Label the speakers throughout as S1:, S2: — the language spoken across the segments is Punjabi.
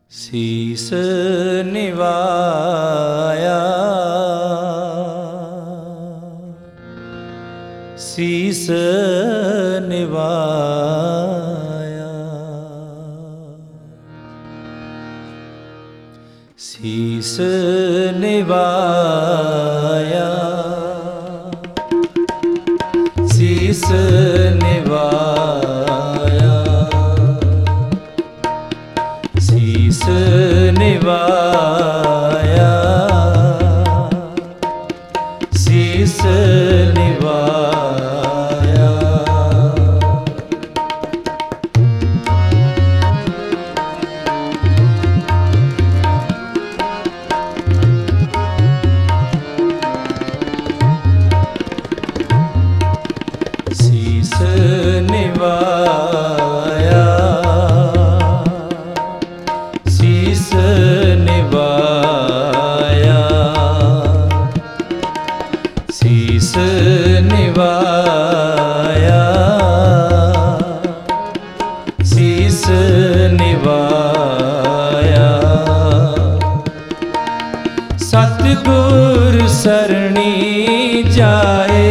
S1: ਸੀਸ ਨਿਵਾਇਆ, ਸੀਸ ਨਿਵਾਇਆ, ਸੀਸ ਨਿਵਾਇਆ, ਸੀਸ ਨਿਵਾਇਆ, ਸੀਸ ਨਿਵਾਇਆ, ਸੀਸ ਨਿਵਾਇਆ। ਸੀਸ ਨਿਵਾਇਆ, ਸੀਸ ਨਿਵਾਇਆ, ਸੀਸ ਨਿਵਾਇਆ, ਸੀਸ ਨਿਵਾਇਆ। ਸਤਿਗੁਰ ਸਰਣੀ ਜਾਏ,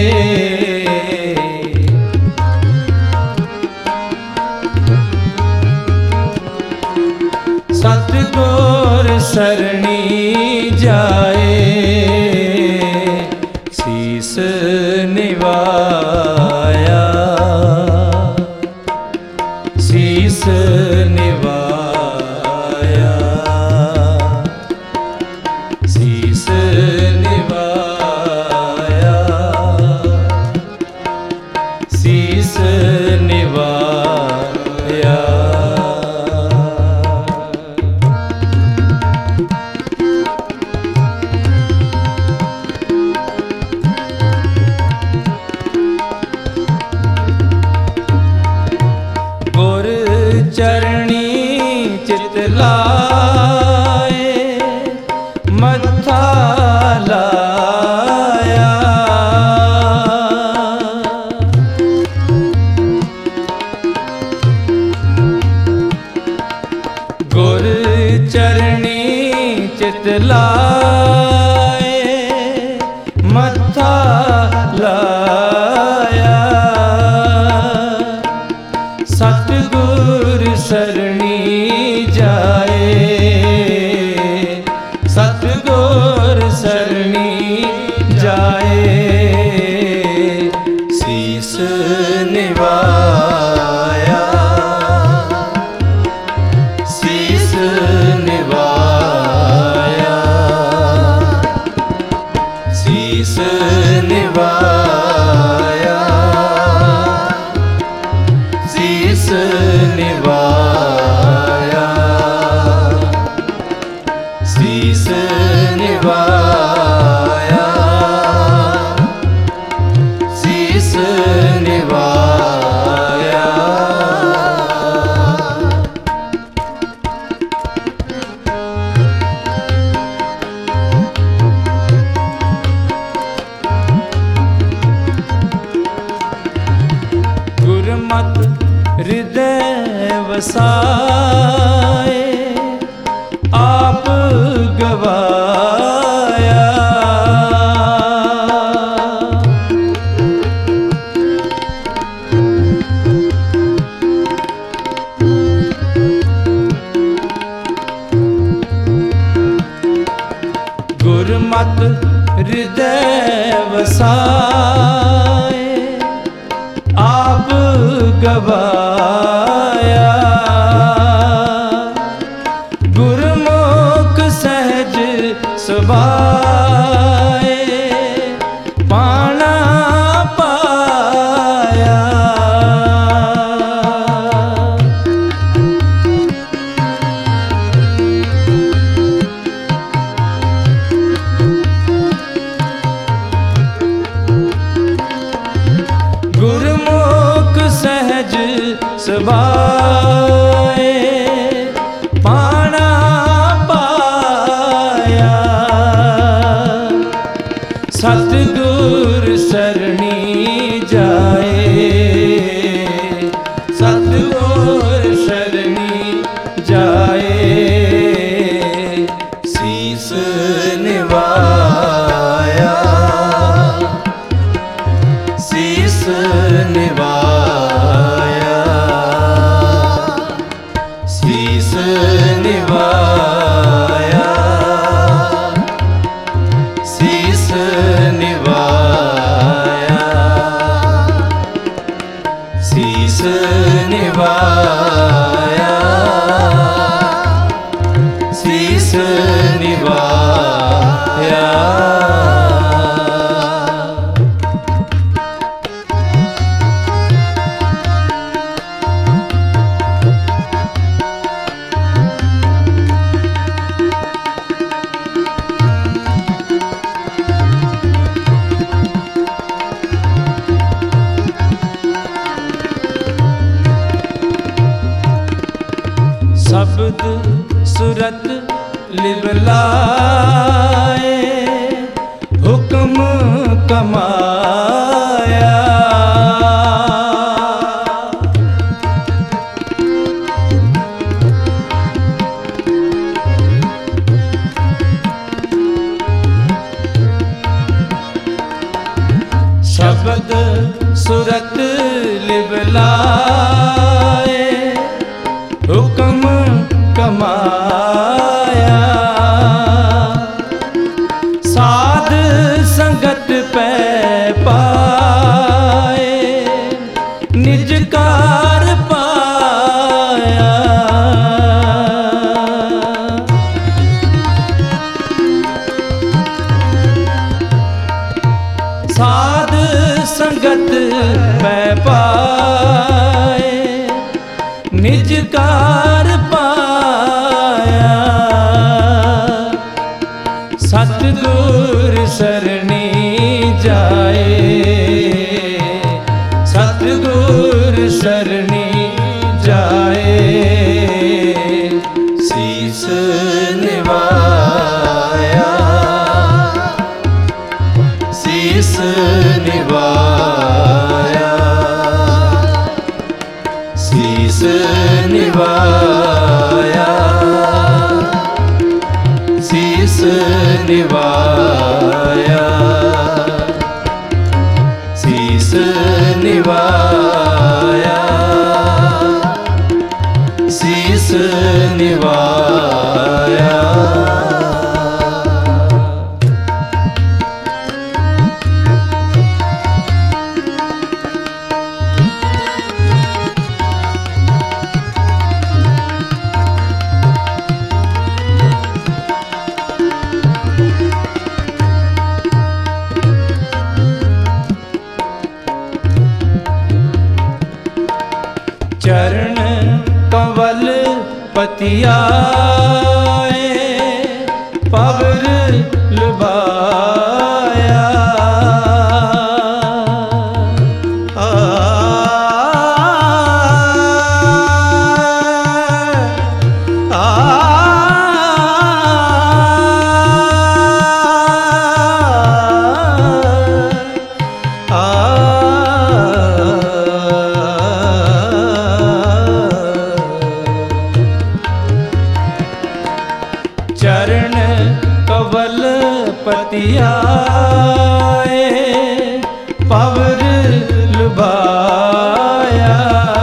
S1: ਸਤਿਗੁਰ ਸਰਣੀ ਜਾਏ, ਸੀਸ ਨਿਵਾਇਆ, ਸੀਸ ਨਿਵਾਇਆ, ਸੀਸ ਨਿਵਾਇਆ, ਸੀਸ ਨਿਵਾਇਆ। ਗੁਰ ਚਰਣੀ ਚਿਤ ਲਾਏ, ਮੱਥਾ ਲਾਇਆ, ਗੁਰ ਚਰਣੀ ਚਿਤ ਲਾਏ, ਮੱਥਾ ਲਾਇਆ। ਸਤਿਗੁਰ ਸਰਣੀ ਜਾਏ, ਸਤਿਗੁਰ ਸਰਣੀ ਜਾਏ, ਸੀਸ ਨਿਵਾਇਆ, ਸੀਸ ਨਿਵਾਇਆ, ਸੀਸ ਨਿਵਾਇਆ, ਸੀਸ ਨਿਵਾਇਆ, ਸੀਸ ਨਿਵਾਇਆ, ਸੀਸ ਨਿਵਾਇਆ। ਗੁਰਮਤਿ ਹਿਰਦੈ ਵਸਾਏ, ਆਪ ਗਵਾਇਆ, ਗੁਰਮਤਿ ਹਿਰਦੈ ਵਸਾਏ, ਆਪ ਗਵਾਇਆ। ਗੁਰਮੁਖ ਸਹਿਜ ਸੁਭਾਏ, ਪਾਣਾ ਪਾਇਆ, ਗੁਰਮੁਖ ਸਹਿਜ ਸੁਭਾਏ, ਪਾਣਾ ਪਾਇਆ। ਸਤਿਗੁਰ ਸਰਣੀ ਜਾਏ, ਸਤਿਗੁਰ ਸਰਣੀ ਜਾਏ, ਸੀਸ ਨਿਵਾਇਆ, ਸੀਸ ਨਿਵਾਇਆ। ਸ਼ਬਦ ਸੁਰਤ ਲਿਵਲਾਏ, ਹੁਕਮ ਕਮਾਇਆ। ਸ਼ਬਦ ਸੁਰਤ ਲਿਵਲਾਏ, ਹੁਕਮ ਕਮਾਇਆ। ਸਾਧ ਸੰਗਤ ਪੈ ਪਾਏ, ਨਿਜ ਕਾਰ ਪਾਇਆ। ਸਾਧ ਸੰਗਤ ਪੈ ਪਾਏ, ਨਿਜ ਕਾਰ ਪਾਇਆ। ਸਤਿਗੁਰ ਸਰਣੀ ਜਾਏ, ਸਤਿਗੁਰ ਸਰਣੀ ਜਾਏ। ਸੀਸ ਨਿਵਾਇਆ, ਸੀਸ ਨਿਵਾਇਆ, ਸੀਸ ਨਿਵਾਇਆ, ਸੀਸ ਨਿਵਾਇਆ, ਸੀਸ ਨਿਵਾਇਆ, ਸੀਸ ਨਿਵਾਇਆ। ਚਰਨ ਕੰਵਲ ਪਤਿਆਏ, ਪਵਰ ਲੁਭਾਇਆ। ਚਰਨ ਕਵਲ ਪਤਿਆਏ, ਪਵਰ ਲੁਭਾਇਆ।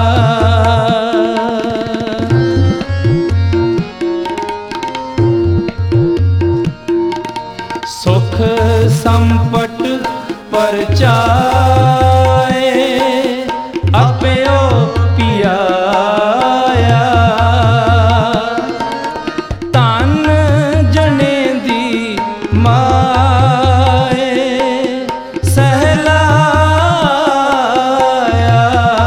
S1: ਸੁਖ ਸੰਪਟ ਪਰਚਾਏ, ਆਪਿਓ ਪਿਆਇਆ। ਧਨ ਜਣੇ ਦੀ ਮਾਏ, ਸਹਿਲਾਇਆ।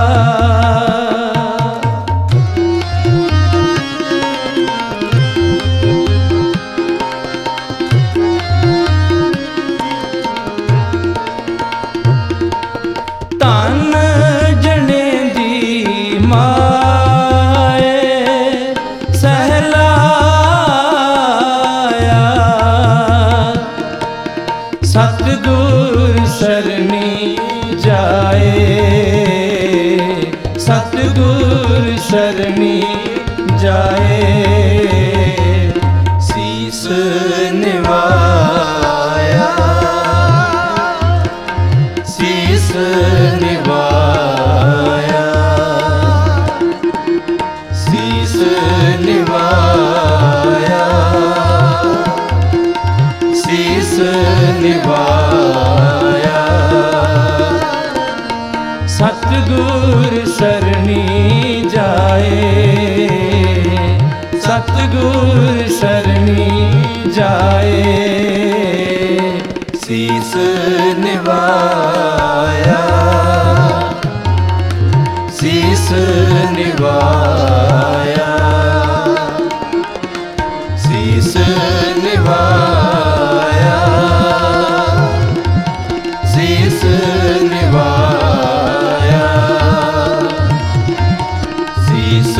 S1: ਧਨ ਜਣੇ ਦੀ ਮਾਏ, ਸਹਿਲਾਇਆ। ਸਤਿਗੁਰ ਸਰਣੀ ਜਾਏ, ਸਤਿਗੁਰ ਸਰਣੀ ਜਾਏ। ਸੀਸ ਨਿਵਾਇਆ, ਸੀਸ ਨਿਵਾਇਆ, ਸੀਸ ਨਿਵਾਇਆ, ਸੀਸ ਨਿਵਾਇਆ। ਸਤਿਗੁਰ सतगुर शरणी जाए, सतगुर शरणी जाए। शीस निवाया, शीस निवाया, शीस निवाया, शीस निवाया, शीस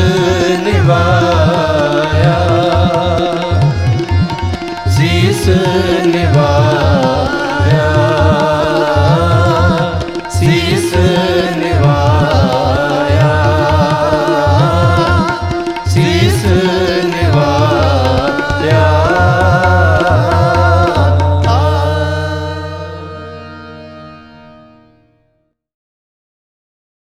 S1: निवाया, शीस निवाया।